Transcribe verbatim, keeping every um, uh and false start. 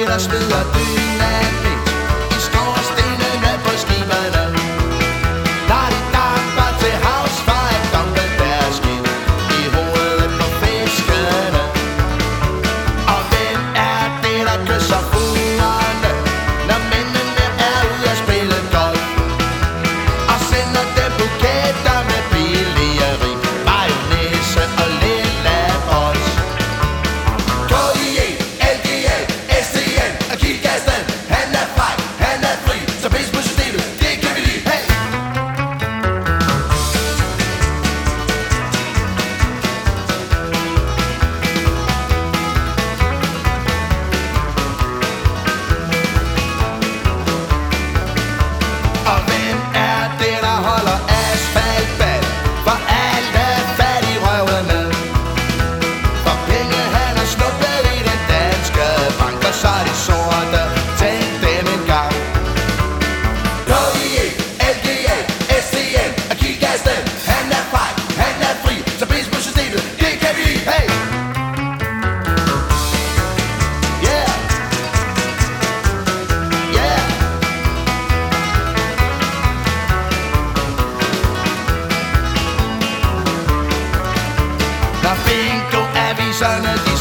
det, der sveder dynamit i skorstenene på skiberne, når de damper til havs for at dumpe deres skind i hovedet på fiskene. Og hvem er det, der kysser fuglerne, når mændene er ude at spille golf, og sender dem buketter med billige rim, mayonnaise og lilla bols? K I E, L G A, S T N og Kiel Gassen, han er frej, han er fri, så pis på systemet, det kan vi lide, hey! Og hvem er det, der holder asfaltbal for alle fattigrøvene? For penge han har snuppet i den danske bank, og så er de sorte, tænk dem en gang. K I E, L G A, S T N og Kiel Gassen, han er frej, han er fri, så pis på systemet, det kan vi lide, hey! Yeah! Yeah! Når bingo-aviserne de